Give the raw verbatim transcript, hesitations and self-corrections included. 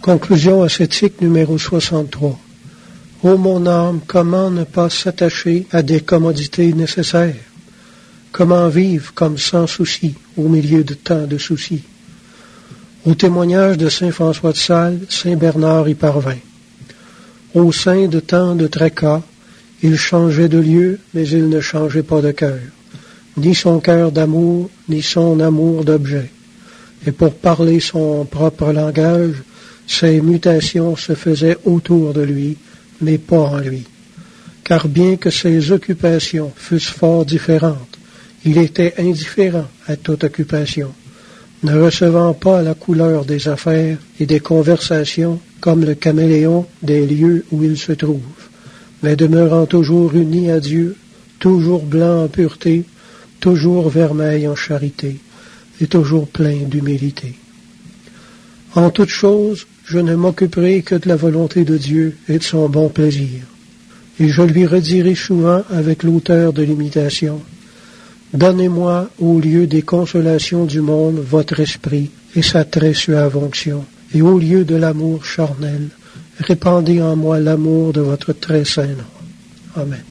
Conclusion ascétique numéro soixante-trois. Ô mon âme, comment ne pas s'attacher à des commodités nécessaires? Comment vivre comme sans souci au milieu de tant de soucis? Au témoignage de saint François de Sales, saint Bernard y parvint. Au sein de tant de tracas, il changeait de lieu, mais il ne changeait pas de cœur, ni son cœur d'amour, ni son amour d'objet. Et pour parler son propre langage, ces mutations se faisaient autour de lui, mais pas en lui. Car bien que ses occupations fussent fort différentes, il était indifférent à toute occupation, ne recevant pas la couleur des affaires et des conversations comme le caméléon des lieux où il se trouve, mais demeurant toujours uni à Dieu, toujours blanc en pureté, toujours vermeil en charité, et toujours plein d'humilité. En toute chose, je ne m'occuperai que de la volonté de Dieu et de son bon plaisir. Et je lui redirai souvent avec l'auteur de l'imitation, « Donnez-moi, au lieu des consolations du monde, votre esprit et sa très suave onction, et au lieu de l'amour charnel, répandez en moi l'amour de votre très saint nom. » Amen.